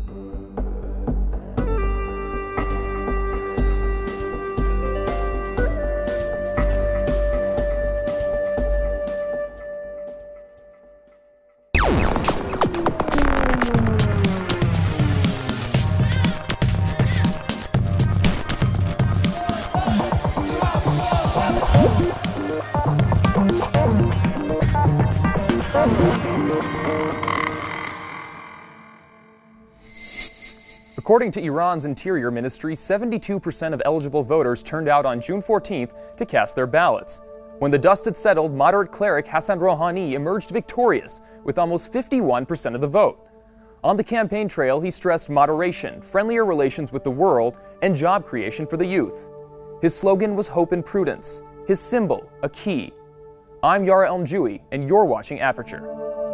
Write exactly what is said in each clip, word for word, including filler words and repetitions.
According to Iran's Interior Ministry, seventy-two percent of eligible voters turned out on June fourteenth to cast their ballots. When the dust had settled, moderate cleric Hassan Rouhani emerged victorious with almost fifty-one percent of the vote. On the campaign trail, he stressed moderation, friendlier relations with the world, and job creation for the youth. His slogan was hope and prudence, his symbol a key. I'm Yara Elmjui, and you're watching Aperture.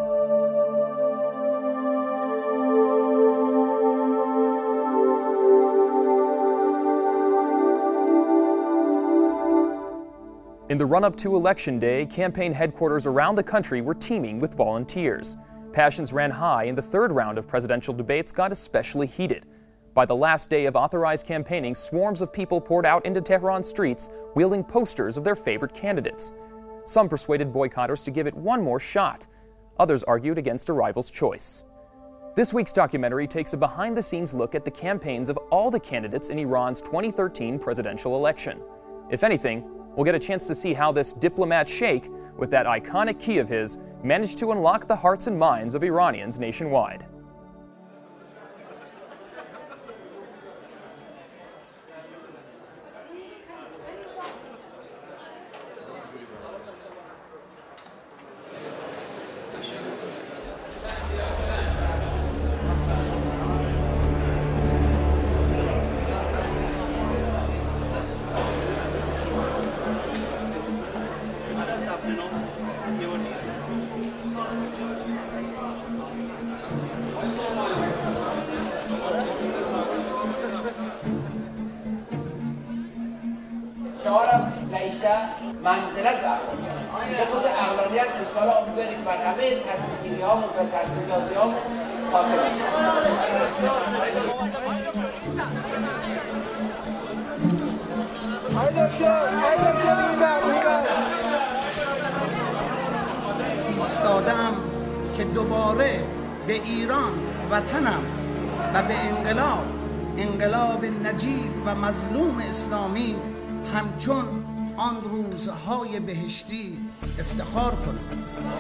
In the run-up to Election Day, campaign headquarters around the country were teeming with volunteers. Passions ran high, and the third round of presidential debates got especially heated. By the last day of authorized campaigning, swarms of people poured out into Tehran's streets, wielding posters of their favorite candidates. Some persuaded boycotters to give it one more shot. Others argued against a rival's choice. This week's documentary takes a behind-the-scenes look at the campaigns of all the candidates in Iran's twenty thirteen presidential election. If anything, we'll get a chance to see how this diplomat sheikh, with that iconic key of his, managed to unlock the hearts and minds of Iranians nationwide. شعارم رئیسه منزلت برقرار یه خود اقلانیت انشاءالله امیدواریم بر همه تصمیم گیری هامون و تصمیم سازی هامون حاکم ایستادم که دوباره به ایران وطنم و به انقلاب انقلاب نجیب و مظلوم اسلامی همچون آن روزهای بهشتی افتخار کنم.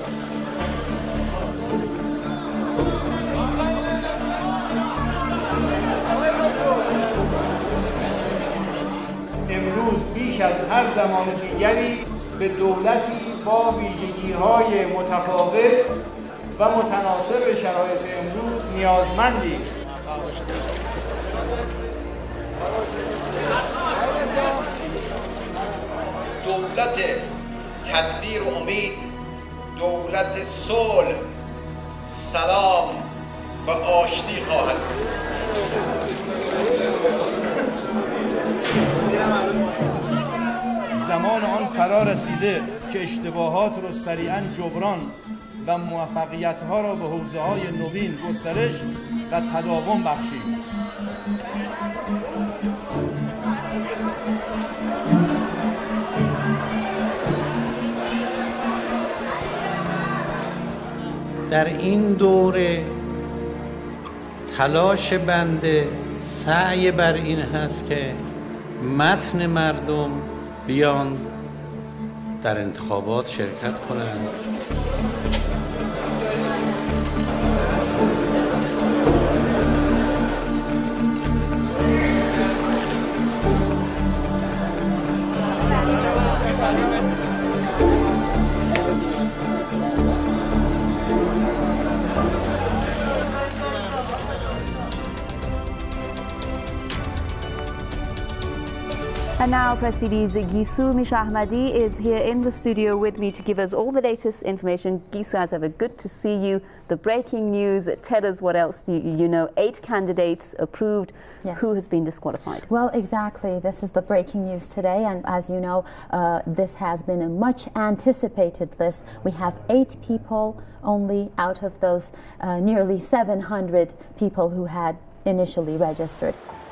امروز بیش از هر زمان دیگری به دولتی با ویژگی‌های متفاوت و متناسب شرایط امروز نیازمندیم. دولت تدبیر و امید، دولت صلح، سلام و آشتی خواهد بود. زمان آن فرا رسیده که اشتباهات را سریعاً جبران و موفقیت‌ها را به حوزه‌های نوین گسترش و تداوم بخشیم. در این دوره تلاش بنده سعی بر این هست که متن مردم بیان در انتخابات شرکت کنند. And now Press T V's Gisu Mishahmadi is here in the studio with me to give us all the latest information. Gisu, as ever, good to see you. The breaking news, tell us what else you, you know. Eight candidates approved. Yes. Who has been disqualified? Well, exactly. This is the breaking news today. And as you know, uh, this has been a much anticipated list. We have eight people only out of those uh, nearly seven hundred people who had initially registered.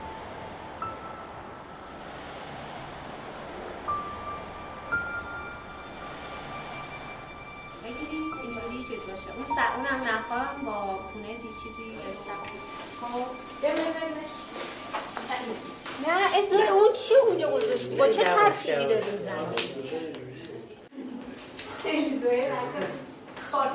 نه اسم اون چی اونجا گذاشتی؟ با چه ترتیبی داریم زنی؟ زوی بچه خارج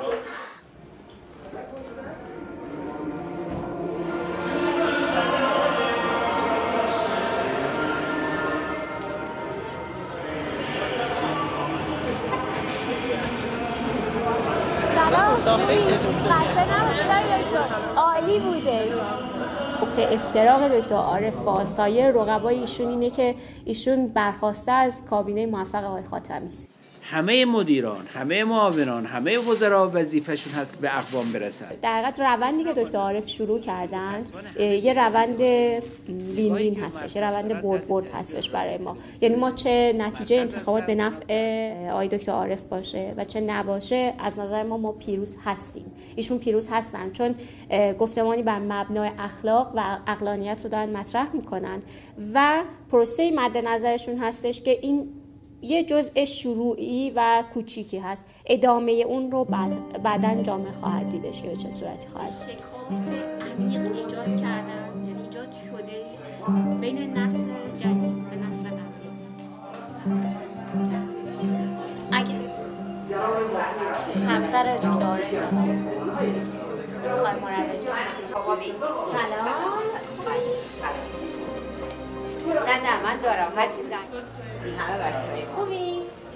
سلام خسته نباشید دکتر عالی بودش. نقطه افتراق دکتر عارف با سایر رقبای ایشون اینه که ایشون برخواسته از کابینه موفق آقای خاتمی است. همه مدیران، همه معاونان، همه وزرا وظیفه‌شون هست که به اقوام برسن. در حقیقت روندی که دکتر عارف شروع کردن یه روند وین وین هستش، یه روند برد برد هستش برای ما. یعنی ما چه نتیجه انتخابات به نفع آقای دکتر عارف باشه و چه نباشه، از نظر ما ما پیروز هستیم. ایشون پیروز هستن چون گفتمانی بر مبنای اخلاق و عقلانیت رو دارن مطرح میکنن و پروسه مد نظرشون هستش که این یه جزء شروعی و کوچیکی هست. ادامه اون رو بعد بعداً جامعه خواهد دیدش که به چه صورتی خواهد. شکاف عمیق ایجاد کردن، یعنی ایجاد شده بین نسل جدید و نسل قبلی. اگه همسر دکتر عارف میخوای مروج سلام. نه نه من دارم هر چی زنگ این همه بچه های خوبی؟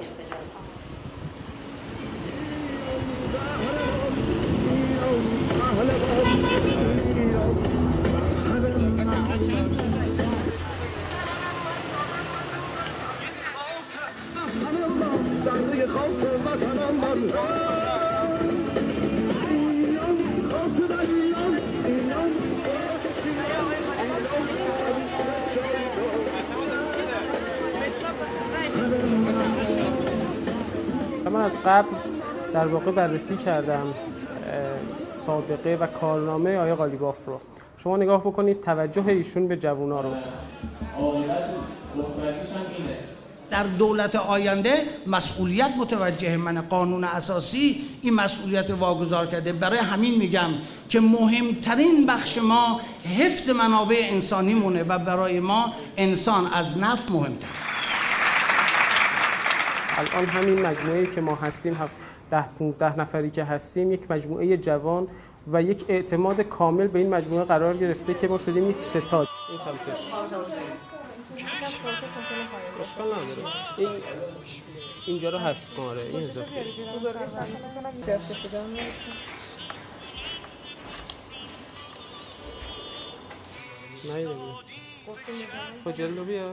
من از قبل در واقع بررسی کردم سابقه و کارنامه آقای قالیباف رو. شما نگاه بکنید توجه ایشون به جوونا رو. در دولت آینده مسئولیت متوجه من قانون اساسی این مسئولیت واگذار کرده. برای همین میگم که مهمترین بخش ما حفظ منابع انسانی مونه و برای ما انسان از نفع مهمتر. الان همین مجموعه‌ای که ما هستیم ده پانزده نفری که هستیم یک مجموعه جوان و یک اعتماد کامل به این مجموعه قرار گرفته که ما شدیم یک ستاد. این سمتش اشکال نداره. این اینجا رو حذف کن. آره این اضافه نه دیگه خود جلو بیا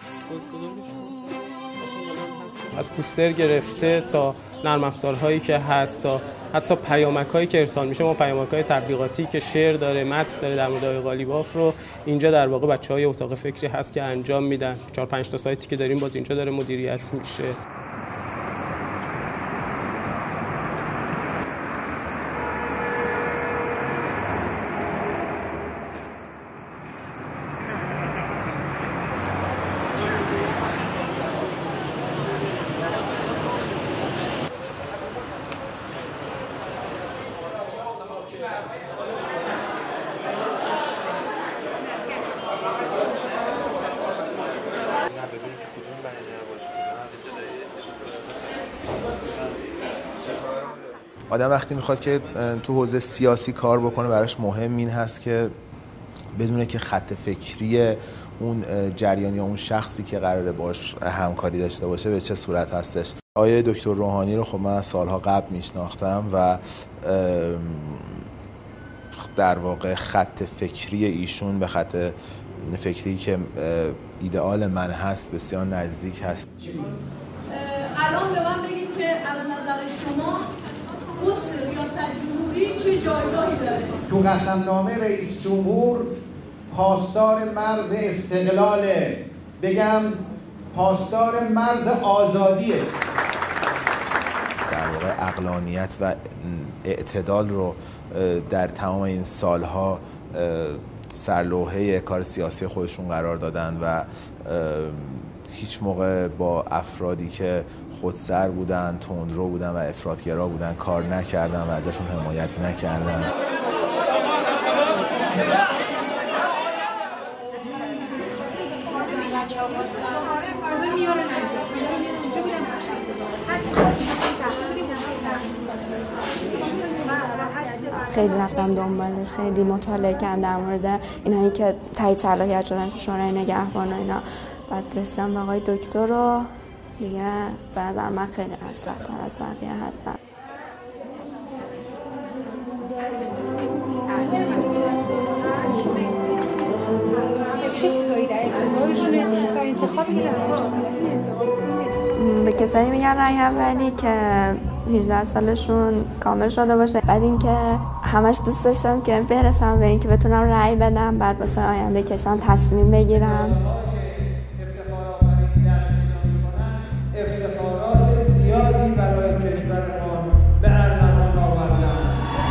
از پوستر گرفته تا نرم افزارهایی که هست تا حتی پیامک‌هایی که ارسال میشه. ما پیامک‌های تبلیغاتی که شعر داره، متن داره در مورد آقای قالیباف رو اینجا در واقع بچه‌های اتاق فکری هست که انجام میدن. چهار پنج تا سایتی که داریم باز اینجا داره مدیریت میشه. آدم وقتی میخواد که تو حوزه سیاسی کار بکنه براش مهم این هست که بدونه که خط فکری اون جریان یا اون شخصی که قراره باش همکاری داشته باشه به چه صورت هستش. آقای دکتر روحانی رو خب من سالها قبل میشناختم و در واقع خط فکری ایشون به خط فکری که ایدئال من هست بسیار نزدیک هست. الان به من بگید که از نظر شما پست ریاست جمهوری چه جایگاهی داره؟ تو قسمنامه رئیس جمهور پاسدار مرز استقلاله، بگم پاسدار مرز آزادیه. در واقع عقلانیت و اعتدال رو در تمام این سالها سرلوحه کار سیاسی خودشون قرار دادن و هیچ موقع با افرادی که خودسر بودن، تندرو بودن و افراطگرا بودن کار نکردن و ازشون حمایت نکردن. خیلی رفتم دنبالش، خیلی مطالعه کردم در مورد اینایی که تایید صلاحیت شدن تو شورای نگهبان و اینا. بعد رسیدم به آقای دکتر رو دیگه به نظر من خیلی اصلح‌تر از بقیه هستن. چه چیزایی در انتظارشونه و انتخابی که در انجام میدن؟ به کسایی میگن رأی اولی که هجده سالشون کامل شده باشه. بعد اینکه همش دوست داشتم که برسم به اینکه بتونم رأی بدم، بعد واسه آینده کشورم تصمیم بگیرم. افتخارات زیادی برای کشور ما به ارمغان آوردن.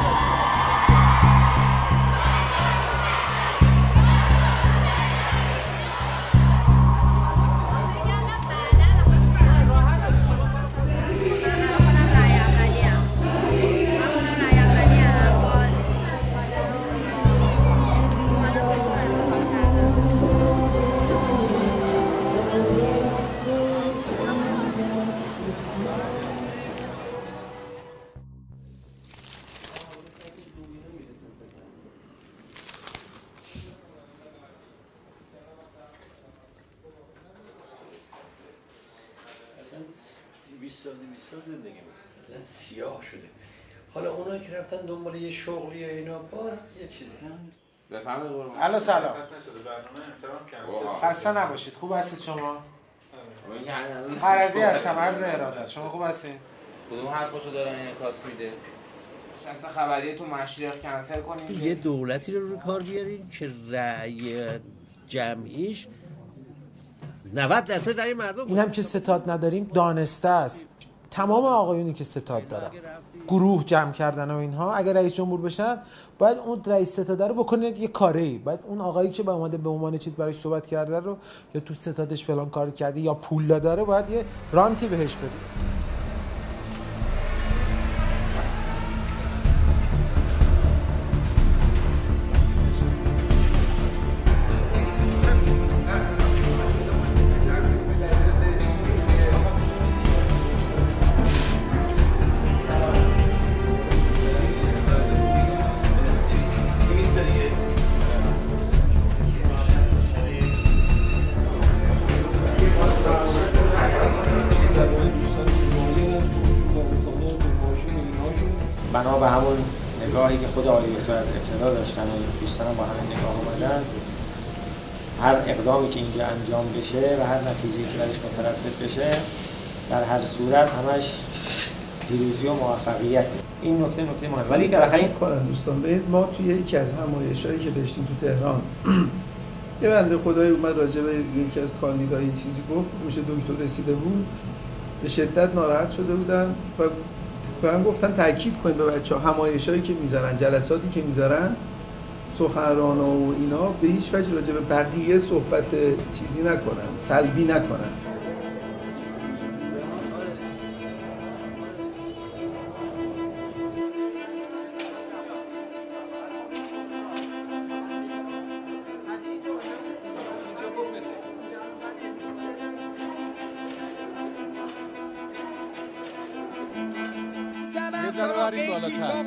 بیست سال بیست سال زندگی میکنه، اصلا سیاه شده. حالا اونایی که رفتن دنبال یه شغلی یا اینا باز یه چیزی بفهمید قربان. الو سلام. خسته نباشید. خوب هستید شما؟ فرضی هستم، عرض ارادت. شما خوب هستید؟ کدوم حرفاشو داره این کاس میده؟ شخص خبریه تو مشریق کنسل کنیم. یه دولتی رو روی کار بیارین که رأی جمعیش نود درصد رأی مردم. این هم که ستاد نداریم دانسته است. تمام آقایونی که ستاد دارن، گروه جمع کردن و اینها، اگر رئیس جمهور بشن باید اون رئیس ستاده رو بکنه یه کاری. باید اون آقایی که به اومده به عنوان چیز برای صحبت کرده رو یا تو ستادش فلان کار کرده یا پول داره، باید یه رانتی بهش بده. بنا به همون نگاهی که خود آقای دکتر از ابتدا داشتن و دوستانم با همین نگاه اومدن، هر اقدامی که اینجا انجام بشه و هر نتیجه‌ای که درش مترتب بشه در هر صورت همش پیروزی و موفقیته. این نکته نکته مهمه. ولی در حقیقت کنن دوستان ببینید، ما توی یکی از همایشایی که داشتیم تو تهران یه بنده خدایی اومد راجع به یکی از کاندیداها یه چیزی گفت، میشه دکتر رسیده بود، به شدت ناراحت شده بودن و به من گفتن تاکید کنید به بچه‌ها همایشایی که میذارن، جلساتی که میذارن، سخنران و اینا به هیچ وجه راجع به بقیه صحبت چیزی نکنن، سلبی نکنن. یه ذره بریم بالاتر.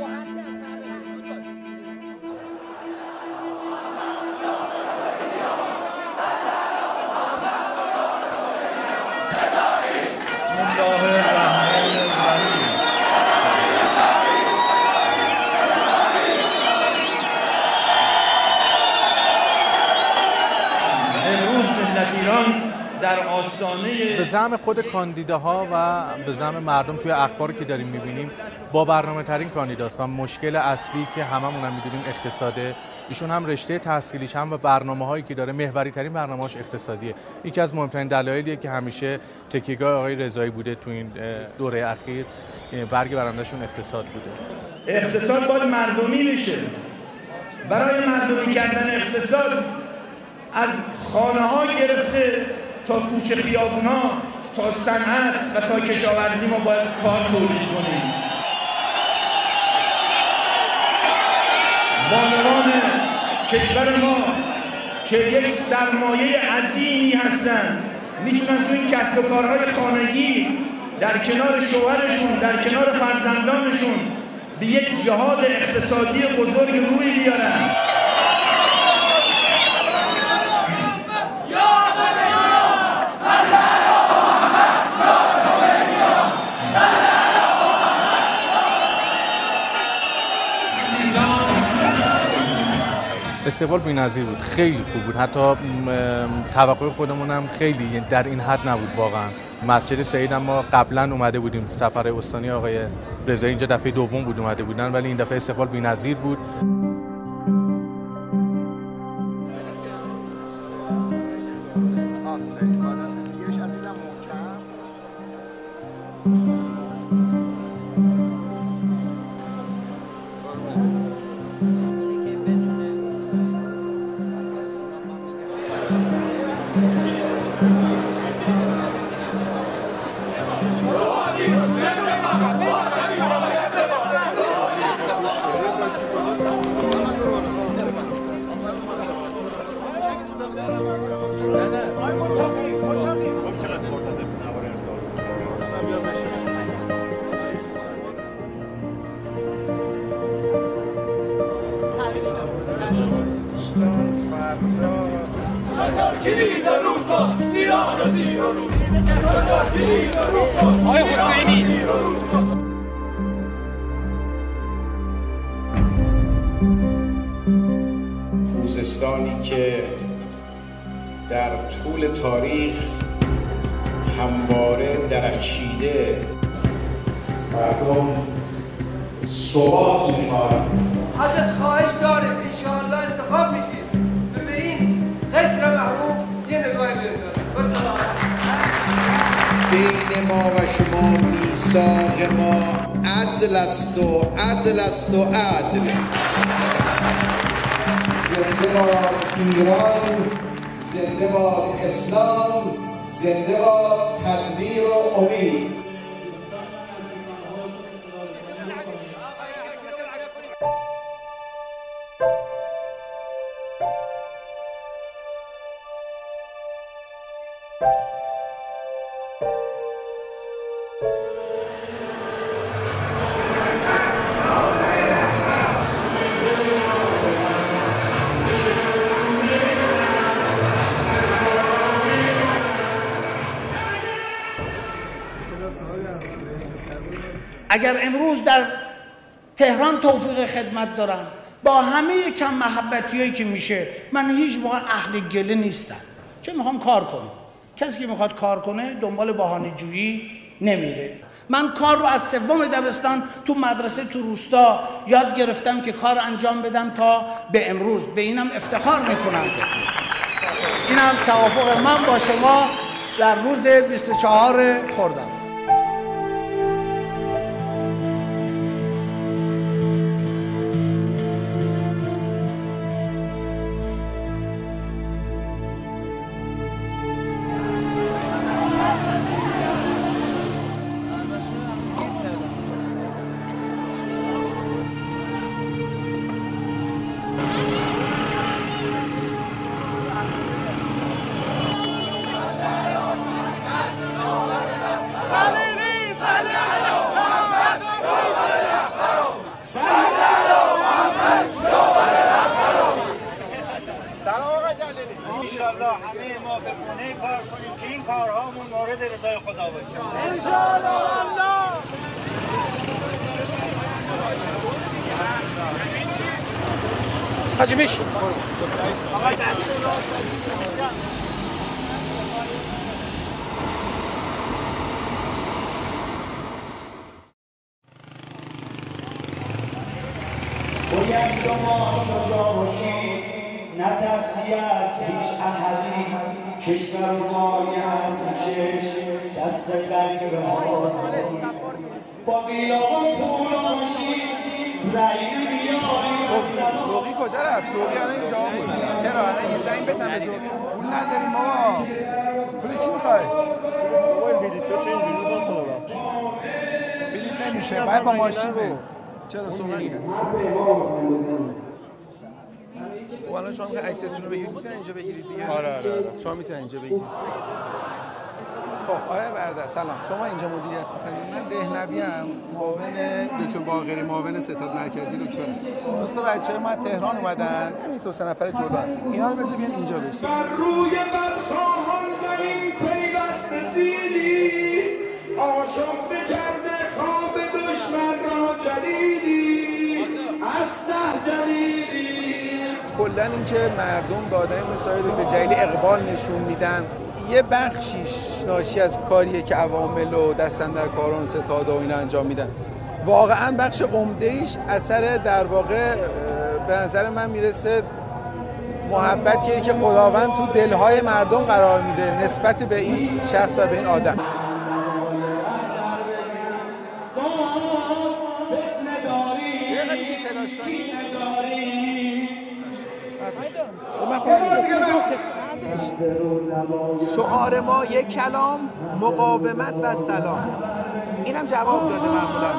ایران در آستانه به زعم خود کاندیداها و به زعم مردم توی اخباری که داریم میبینیم با برنامه ترین کاندیداست و مشکل اصلی که هممون هم میدونیم اقتصاده. ایشون هم رشته تحصیلیش هم و برنامه هایی که داره محوری ترین برنامه‌اش اقتصادیه. یکی از مهمترین دلایلیه که همیشه تکیهگاه آقای رضایی بوده تو این دوره اخیر، برگ برنده‌شون اقتصاد بوده. اقتصاد باید مردمی بشه. برای مردمی کردن اقتصاد از خانه ها گرفته تا کوچه خیابون ها تا صنعت و تا کشاورزی ما باید کار تولید کنیم. بانوان کشور ما که یک سرمایه عظیمی هستند میتونن تو این کسب و کارهای خانگی در کنار شوهرشون، در کنار فرزندانشون به یک جهاد اقتصادی بزرگ روی بیارن. استقبال بی‌نظیر بود، خیلی خوب بود. حتی توقع خودمون هم خیلی در این حد نبود واقعا. مسجد سعید هم ما قبلا اومده بودیم، سفر استانی آقای رضایی اینجا دفعه دوم بود اومده بودن، ولی این دفعه استقبال بی‌نظیر بود. خوزستانی که در طول تاریخ همواره درخشیده، مردم ثبات می‌خواهند. ازت خواهش داریم انشاءالله انتخاب میشیم به این قصر محروم یه نگاهی بندازیم. بین ما و شما میثاق ما عدل است و عدل است و عدل. زنده باد ایران، زنده باد اسلام، زنده باد تدبیر و امید. اگر امروز در تهران توفیق خدمت دارم با همه کم محبتی هایی که میشه، من هیچ موقع اهل گله نیستم، چون میخوام کار کنم. کسی که میخواد کار کنه دنبال بهانه جویی نمیره. من کار رو از سوم دبستان تو مدرسه تو روستا یاد گرفتم که کار انجام بدم تا به امروز. به اینم افتخار میکنم. اینم توافق من با شما در روز بیست و چهار خرداد. انشالله همه ما به گونه کار کنیم که این کارهامون مورد رضای خدا باشه. انشالله. حاجی بشین. آقا دست راست. شما شجاع باشید نترسی از هیچ احدی کشور باید چشم دست غریبه ها با بیلابان پولا باشید رأی نمیاریم زوقی کجا رفت؟ زوقی الان اینجا بود. چرا الان یه زنگ بزن به زوقی؟ پول نداریم بابا. پول چی میخوای؟ بابا بلیطا چه اینجوری بود خدا بخش. بلیط نمیشه. باید با ماشین بریم. چرا صحبت کرد؟ خب الان شما میخواین عکستون رو بگیرید میتونید اینجا بگیرید دیگه. آره آره. شما میتونید اینجا بگیرید. خب آقای برادر سلام، شما اینجا مدیریت می‌کنید؟ من دهنوی‌ام، معاون دکتر باقری، معاون ستاد مرکزی دکترم. دوست بچه‌های ما تهران اومدن، همین دو سه نفر جلو. اینا رو بذار بیان اینجا بشین. بر روی بدخواهان زمین پیوسته سیلی آشفته کرده خواب دشمن را جلیلی اسلح جلیلی. کلا اینکه مردم به آدم مثل دکتر جلیلی اقبال نشون میدن، یه بخشیش ناشی از کاریه که عوامل و دست‌اندرکاران ستاد و اینا انجام میدن. واقعا بخش عمده‌ایش اثر در واقع به نظر من میرسه محبتیه که خداوند تو دلهای مردم قرار میده نسبت به این شخص و به این آدم. شعار ما یک کلام، مقاومت و سلام. اینم جواب داده معمولا.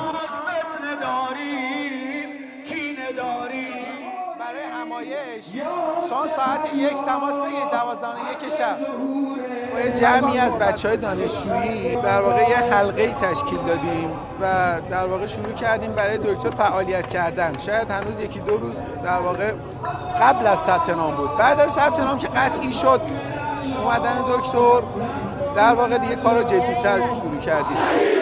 برای همایش شما ساعت یک تماس بگیرید، دوازده یک شب با یه جمعی از بچهای دانشجویی در واقع یه حلقه‌ای تشکیل دادیم و در واقع شروع کردیم برای دکتر فعالیت کردن. شاید هنوز یکی دو روز در واقع قبل از ثبت نام بود. بعد از ثبت نام که قطعی شد اومدن دکتر، در واقع دیگه کار رو جدی‌تر شروع کردیم.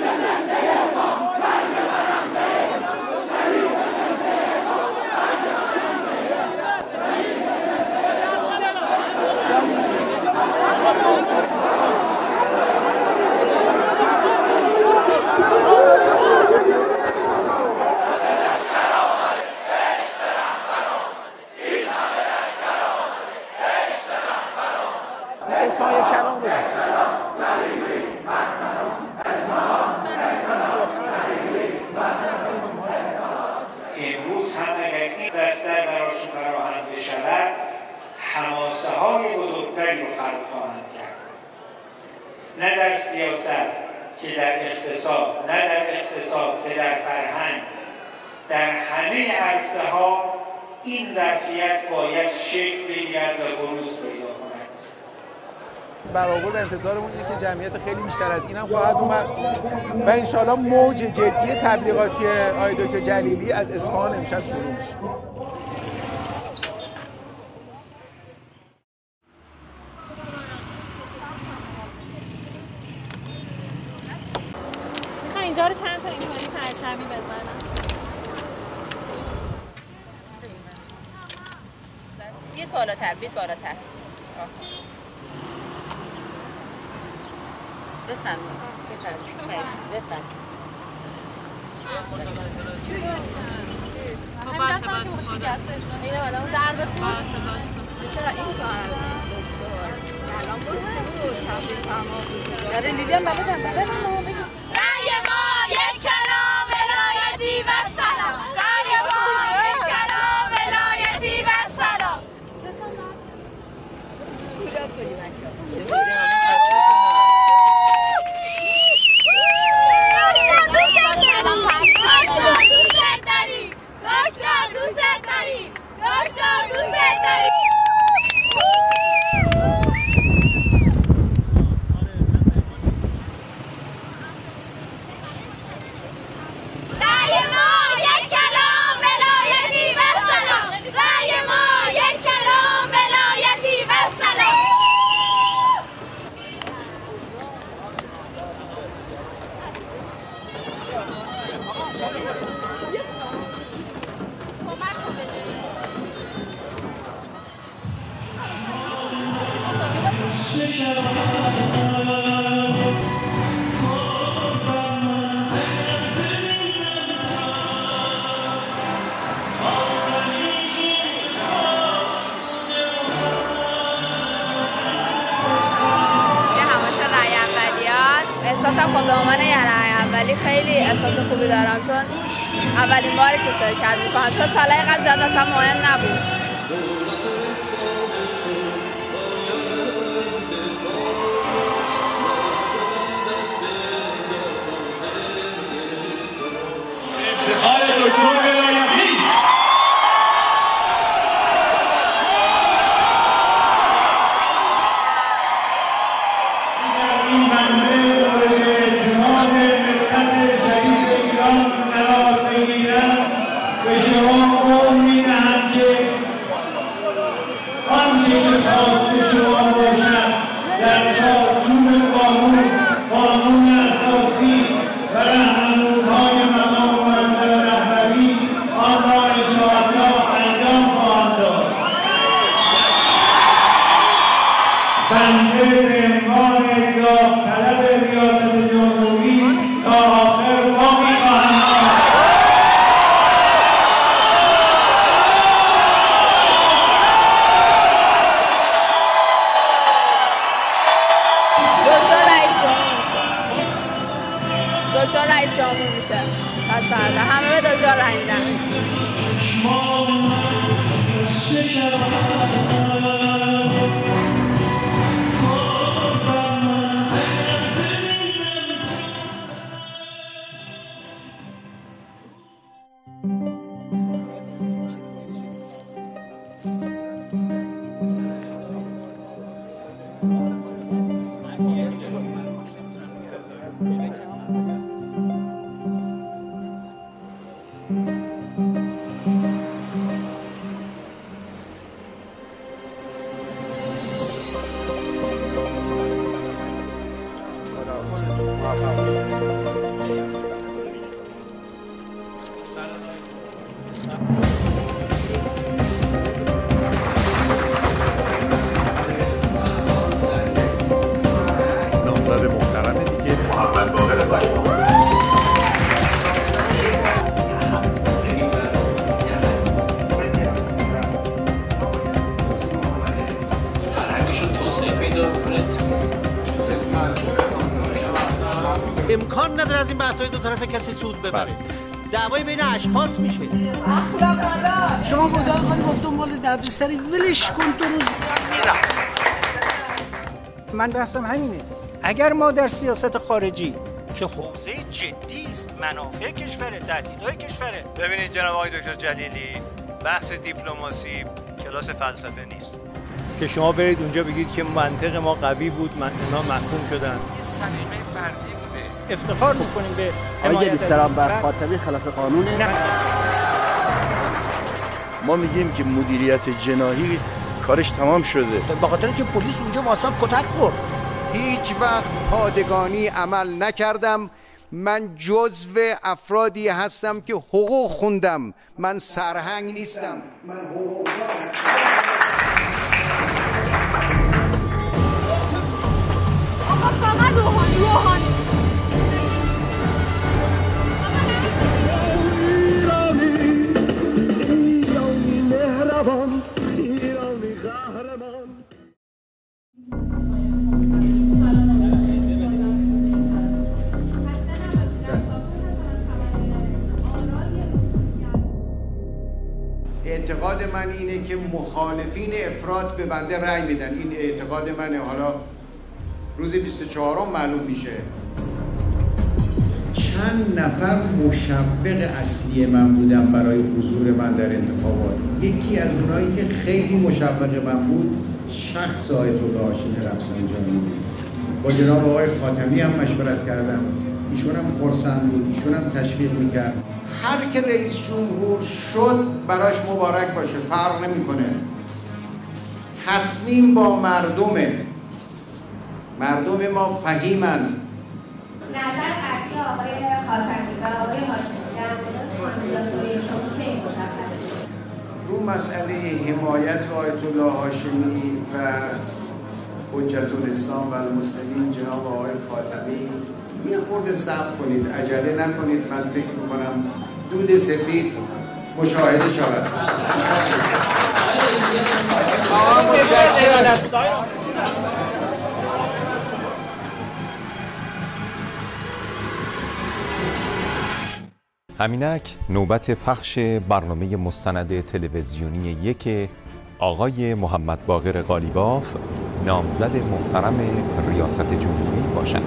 امروز هم اگر این بستر براشون فراهم بشود حماسه های بزرگتری رو خلق خواهند کرد، نه در سیاست که در اقتصاد، نه در اقتصاد که در فرهنگ، در همه عرصه ها این ظرفیت باید شکل بگیرد و بروز پیدا کند. برآورد به انتظارمون اینه که جمعیت خیلی بیشتر از اینم خواهد اومد و انشالله موج جدی تبلیغاتی آقای دکتر جلیلی از اصفهان امشب شروع میشه. میخوای اینجا رو چند تا اینطوری پرچمی بزنم؟ یه بالاتر، بید بالاتر. بفهم بفهم بفهم باشه باشه اینه آدم زرد خون باشه باشه چرا این شعر سلام بود شب تمام داره لیلیان بابا دم بابا بگو رأی ما یک کلام ولایتی و سلام رأی ما یک کلام ولایتی و سلام پورا کنی بچه‌ها خب به عنوان یه رای اولی خیلی احساس خوبی دارم، چون اولین باری که شرکت میکنم، چون سالهای قبل زیاد اصلا مهم نبود. افتخار دکتر ولایتی این بنده مورد اعتماد ملت شریف ایران قرار بگیرد به شما قول می‌دهم که آنچه که خواست شما باشد در چارچوب قانون قانون اساسی و راهنمودهای مقام منصب رهبری آن را انشاءالله انجام خواهم داد. بنده به عنوان داوطلب ریاست جمهوری تا آخر باقی خواهم ماند. دکتر رئیس جمهور میشه. دکتر رئیس جمهور میشه. پس فردا همه به دکتر رای میدن. نامزد محترم دیگه محمد باقر باشد. فرهنگشون توسعه پیدا میکنه. امکان نداره از این بحث‌های دو طرف کسی سود ببره. دعوای بین اشخاص میشه. شما گفتید خالی گفت دنبال دردسری ولش کن دو روز میرم. من بحثم همینه. اگر ما در سیاست خارجی که حوزه جدی است، منافع کشور، تهدیدهای کشوره. ببینید جناب آقای دکتر جلیلی، بحث دیپلماسی کلاس فلسفه نیست که شما برید اونجا بگید که منطق ما قوی بود، من اونا محکوم شدن. یه سلیقه فردی بوده. افتخار میکنیم به آقای جلیلی سلام بر خاطبی خلاف قانونه. نه. ما میگیم که مدیریت جناحی کارش تمام شده. به خاطر اینکه پلیس اونجا واسطه کتک خورد. هیچ وقت پادگانی عمل نکردم. من جزو افرادی هستم که حقوق خوندم. من سرهنگ نیستم. من حقوق فقط روحانی روحانی ایرانی مهربان، ایرانی قهرمان. اعتقاد من اینه که مخالفین افراط به بنده رأی میدن. این اعتقاد منه. حالا روز بیست و چهارم معلوم میشه. چند نفر مشوق اصلی من بودن برای حضور من در انتخابات. یکی از اونایی که خیلی مشوق من بود شخص آیت الله هاشمی رفسنجانی بود. با جناب آقای خاتمی هم مشورت کردم. ایشون هم خرسند بود، ایشون هم تشویق میکرد. هر که رئیس جمهور شد براش مبارک باشه، فرق نمیکنه. تصمیم با مردمه. مردم ما فهیمن. نظر قطعی آقای خاتمی و آقای هاشمی در مورد کاندیداتوری شما کی مشخص میشه؟ رو مسئله حمایت آیت الله هاشمی و حجت الاسلام و المسلمین جناب آقای خاتمی یه خورده صبر کنید، عجله نکنید. من فکر میکنم دود سفید مشاهده شود. همینک نوبت پخش برنامه مستند تلویزیونی یک آقای محمد باقر قالیباف نامزد محترم ریاست جمهوری باشد.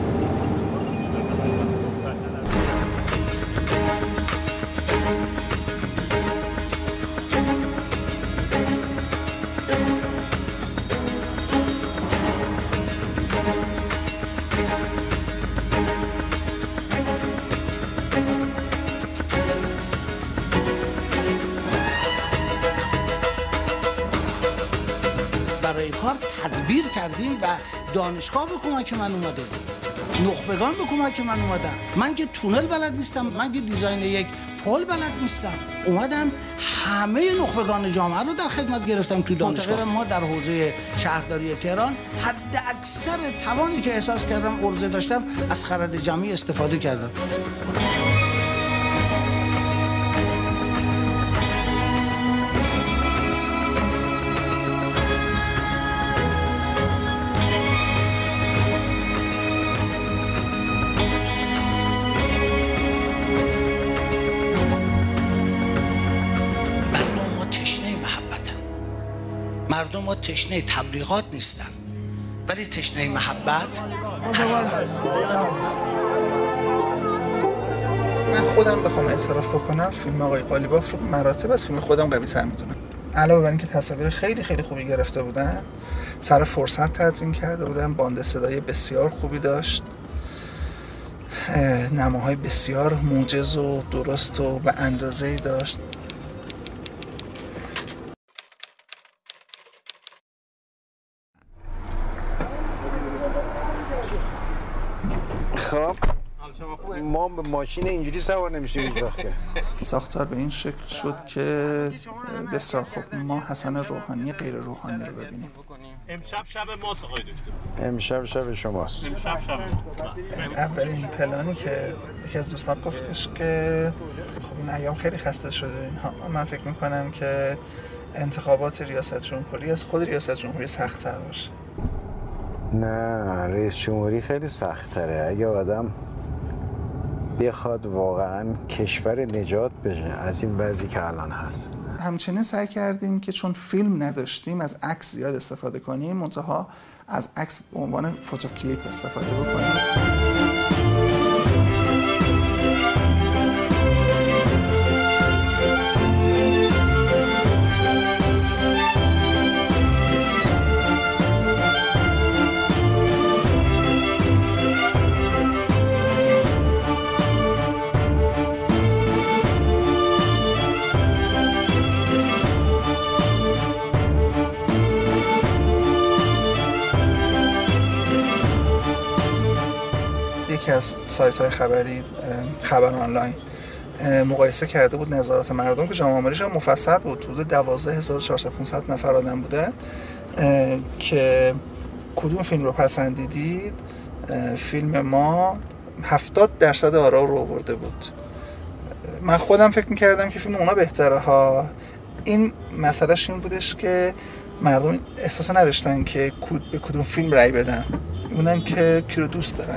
برای کار تدبیر کردیم و دانشگاه به کمک من اومده، نخبگان به کمک من اومدن. من که تونل بلد نیستم، من که دیزاین یک پل بلد نیستم، اومدم همه نخبگان جامعه رو در خدمت گرفتم تو دانشگاه. ما در حوزه شهرداری تهران حد اکثر توانی که احساس کردم عرضه داشتم از خرد جمعی استفاده کردم. مردم ما تشنه تبلیغات نیستن ولی تشنه محبت هستن. من خودم بخوام اعتراف بکنم فیلم آقای قالیباف رو مراتب از فیلم خودم قوی تر میدونم. علاوه بر اینکه تصاویر خیلی خیلی خوبی گرفته بودن، سر فرصت تدوین کرده بودن، باند صدای بسیار خوبی داشت، نماهای بسیار موجز و درست و به اندازه‌ای داشت. خب ما به ماشین اینجوری سوار نمیشیم هیچ وقت. ساختار به این شکل شد که بسیار خوب ما حسن روحانی غیر روحانی رو ببینیم. امشب شب ماست آقای دکتر. امشب شب شماست. امشب شب. اولین پلانی که یکی از دوستان گفتش که خب این ایام خیلی خسته شده اینها، من فکر میکنم که انتخابات ریاست جمهوری از خود ریاست جمهوری سخت‌تر باشه. نه رئیس جمهوری خیلی سخت‌تره. اگه آدم بخواد واقعا کشور نجات بشه از این وضعی که الان هست. همچنین سعی کردیم که چون فیلم نداشتیم از عکس زیاد استفاده کنیم، منتها از عکس به عنوان فوتوکلیپ استفاده بکنیم. یکی از سایت‌های خبری خبر آنلاین مقایسه کرده بود نظارات مردم که جامعه آماریش هم مفصل بود، حدود دوازده هزار و چهارصد پانصد نفر آدم بودن که کدوم فیلم رو پسندیدید. فیلم ما هفتاد درصد آرا رو آورده بود. من خودم فکر می‌کردم که فیلم اونا بهتره ها. این مسئلهش این بودش که مردم احساس نداشتن که به کدوم فیلم رأی بدن، اونن که کی رو دوست دارن.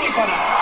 میکنم.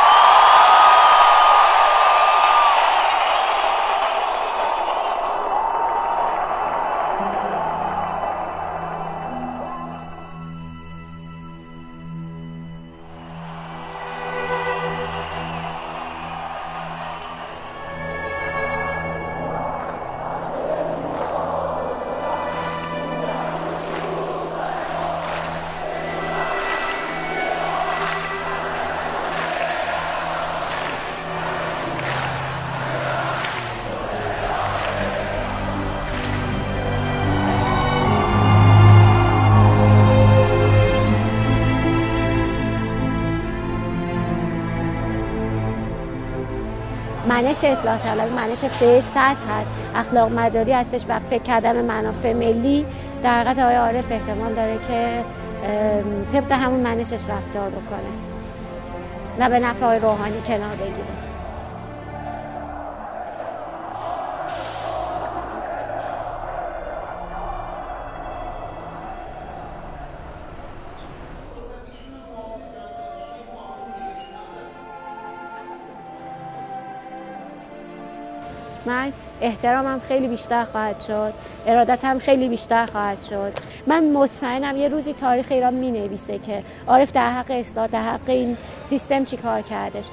منش اصلاح طلبی منش سه سطح هست، اخلاق مداری هستش و فکر کردن به منافع ملی. در حقیقت آقای عارف احتمال داره که طبق همون منشش رفتار بکنه و به نفع آقای روحانی کنار بگیره. من احترامم خیلی بیشتر خواهد شد، ارادتم خیلی بیشتر خواهد شد. من مطمئنم یه روزی تاریخ ایران می نویسه که عارف در حق اصلاح، در حق این سیستم چی کار کردش.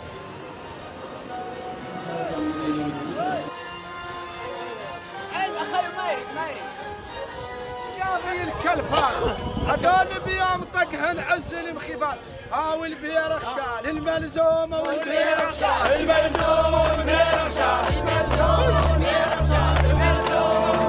هدول بيوم طقهن عز المخيفات هاو البيرخشان الملزومه والبيرخشان الملزومه والبيرخشان الملزومه والبيرخشان الملزومه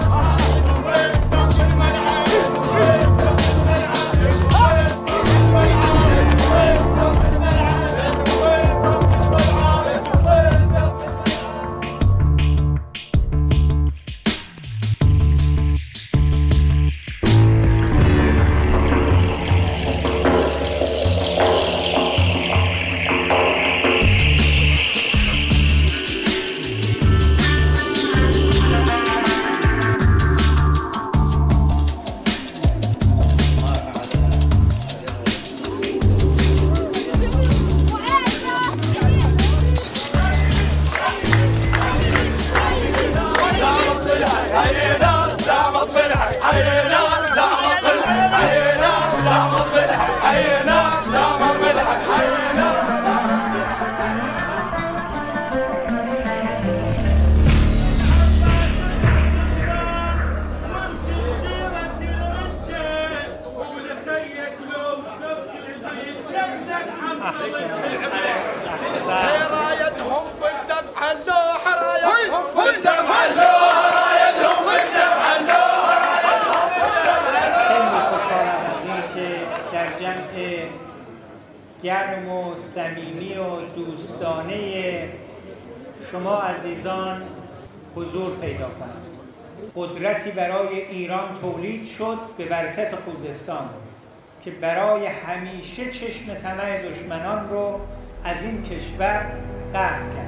گرم و صمیمی و دوستانه شما عزیزان حضور پیدا کنند. قدرتی برای ایران تولید شد به برکت خوزستان که برای همیشه چشم طمع دشمنان رو از این کشور قطع کرد.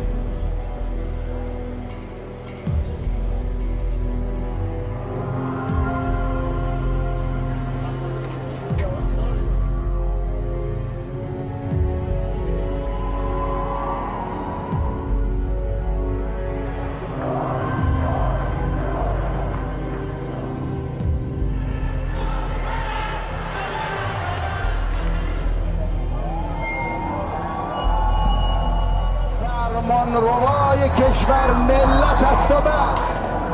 فرمان روای کشور ملت است و بس.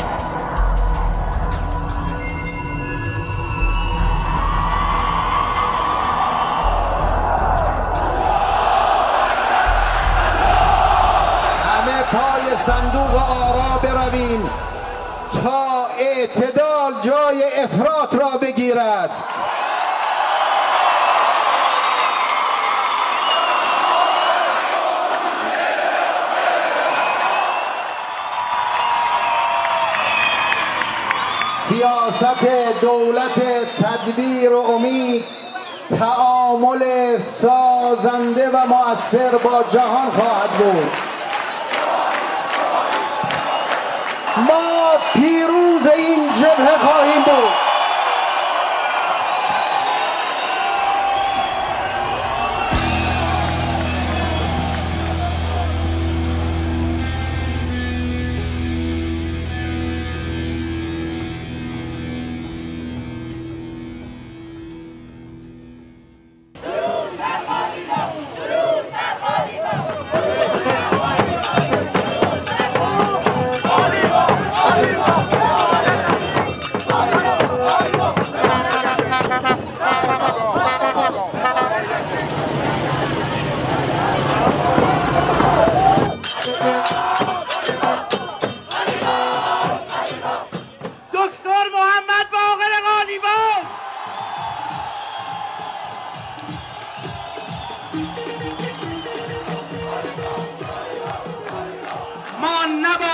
همه پای صندوق آرا برویم تا اعتدال جای افراط را بگیرد. سیاست دولت تدبیر و امید تعامل سازنده و مؤثر با جهان خواهد بود. ما پیروز این جبهه خواهیم بود.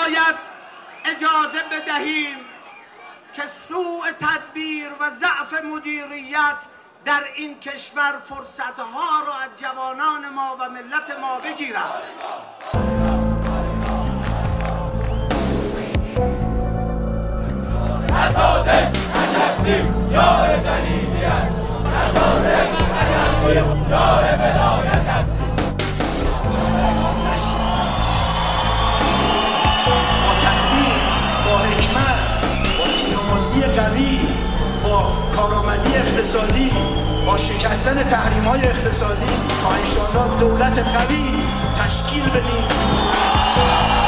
نباید اجازه بدهیم که سوء تدبیر و ضعف مدیریت در این کشور فرصتها را از جوانان ما و ملت ما بگیرد. نسازه هستیم یار جلیلی هستیم، نسازه هستیم یار ولایت هستیم. با تدبیر، با حکمت، با دیپلماسی قوی، با کارآمدی اقتصادی، با شکستن تحریم‌های اقتصادی تا انشاءالله دولت قوی تشکیل بدیم.